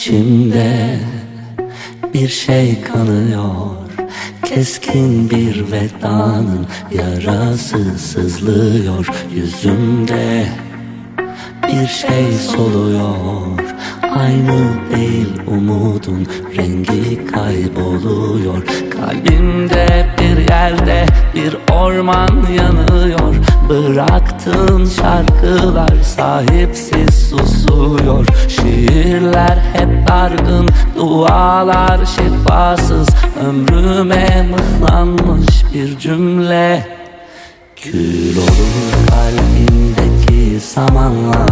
İçimde bir şey kanıyor, keskin bir vedanın yarası sızlıyor. Yüzümde bir şey soluyor, aynı değil umudun rengi kayboluyor. Kalbimde bir yerde bir orman yanıyor, bıraktığın şarkılar sahipsiz susuyor. Şiirler hep dargın, dualar şifasız, ömrüme mıhlanmış bir cümle. Kül olur kalbimdeki samanla,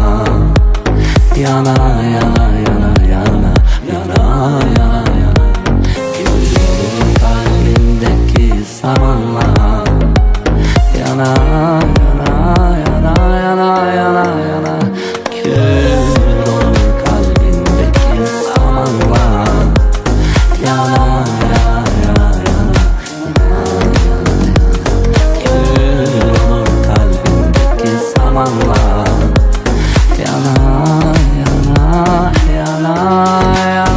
yana yana yana yana yana yana yana. Kül olur kalbimdeki samanla, yana yana yana yana yana yana. Kül olur kalbimdeki samanla, yana yana yana yana yana. Kül olur kalbimdeki samanla, yana yana yana yana.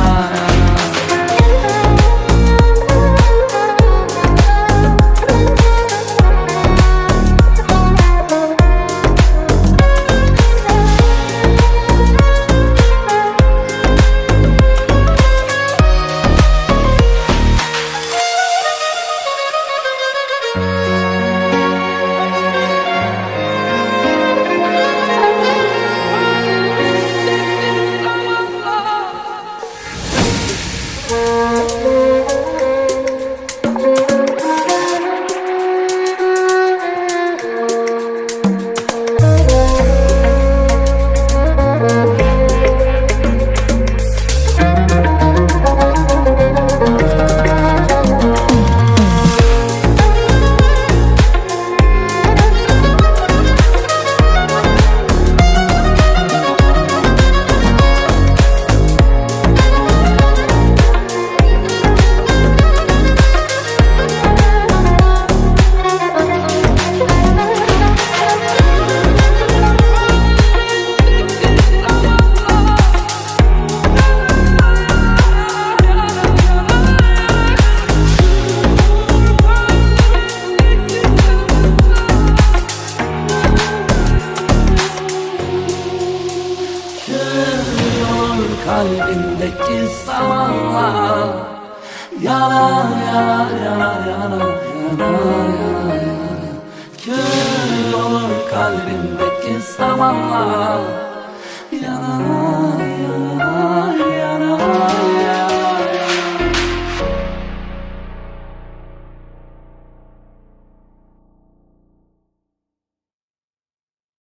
Kalbindeki samanla, yana yana yana yana yana yana. Kül olur kalbindeki samanla, yana